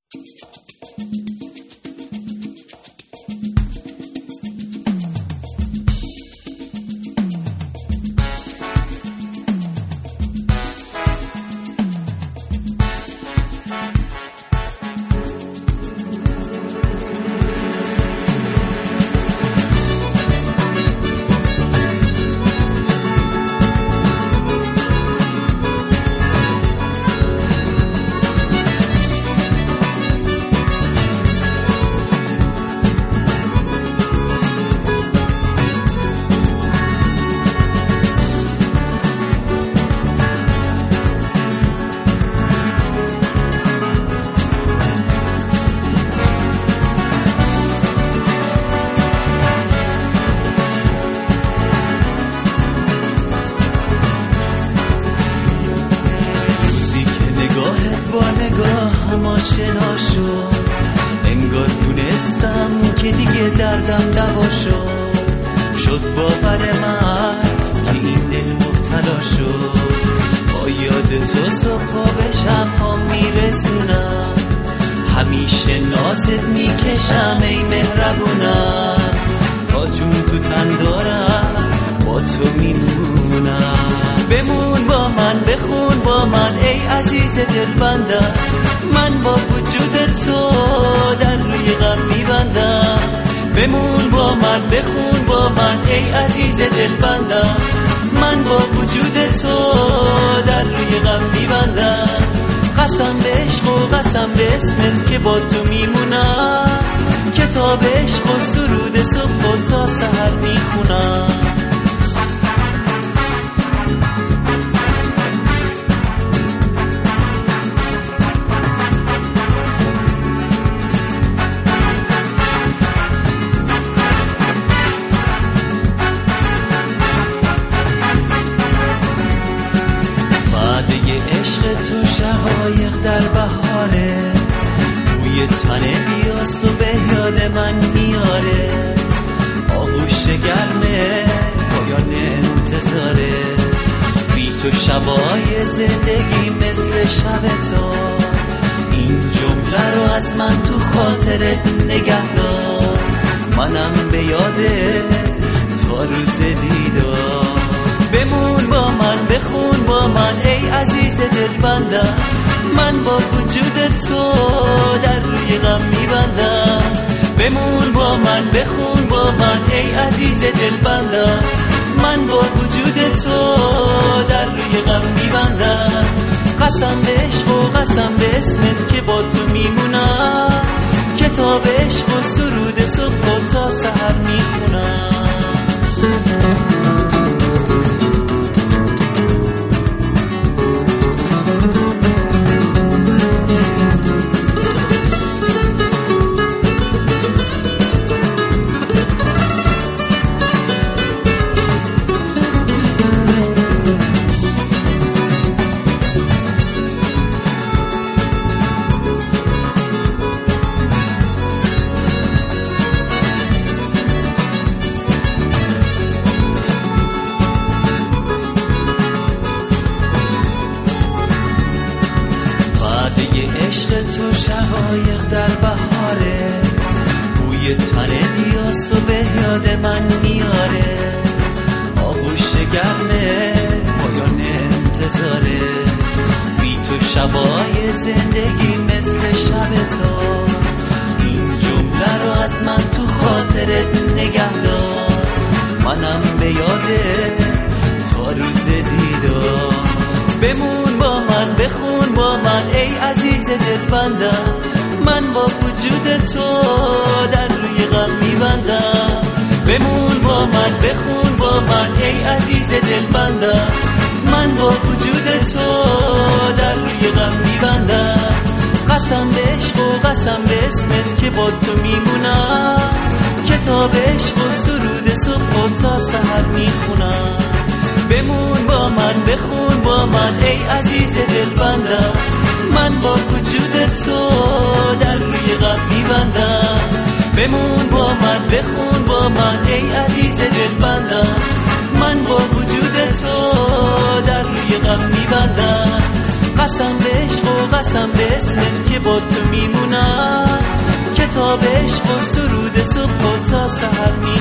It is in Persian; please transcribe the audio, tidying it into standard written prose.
آشنا شد، انگار دونستم که دیگه دردم دوا شد باور من که این دل مبتلا شد. با یاد تو صبح به شب‌ها میرسونم، همیشه نازت میکشم ای مهربونم. تا جون تو تن دارم با تو میمونم. بمون با من، بخون با من ای عزیز دلبندم. من با وجود تو در روی غم میبندم. بمون با من، بخون با من ای عزیز دلبندم. من با وجود تو در روی غم میبندم. قسم به عشق و قسم به اسمت که با تو میمونم. کتاب عشق و سرود صبح و تا سحر میخونم. عشق تو شقایق در بهاره، بوی تنه بیاست و به یاد من میاره. آغوش گرمه پایان انتظاره، بی تو شبای زندگی مثل شب تو. این جمله رو از من تو خاطرت نگه دار، منم به یاده تا روز دیدار. بمون با من، بخون با من ای عزیز دلبندم. من با وجود تو در روی غم میبندم. بمون با من، بخون با من ای عزیز دلبندم. من با وجود تو در روی غم میبندم. قسم به عشق و قسم به اسمت که با تو میمونم. کتاب عشق و سرود صبح و تا سحر میخونم. عشق تو شقایق در بهاره، بوی تنه بیاست و به یاد من میاره. آغوش گرمه پایان انتظاره، بی تو شبای زندگی مثل شب تو. این جمله رو از من تو خاطرت نگه دار، منم به یاده تا روز دیدار. بمون با من، بخون با من ای عزیز دلبندم. من با وجود تو در روی غم میبندم. بمون با من، بخون با من ای عزیز دلبندم. من با وجود تو در روی غم میبندم. قسم به عشق و قسم به اسمت که با تو میمونم. کتاب عشق و سرود صبح و تا سحر میخونم. بمون با من، بخون با من ای عزیز دلبندم. من با وجود تو در روی غم میبندم. بمون با من، بخون با من ای عزیز دلبندم. من با وجود تو در روی غم میبندم. قسم به عشق و قسم به اسمت که با تو میمونم، کتاب عشق و سرود صبح و تا سحر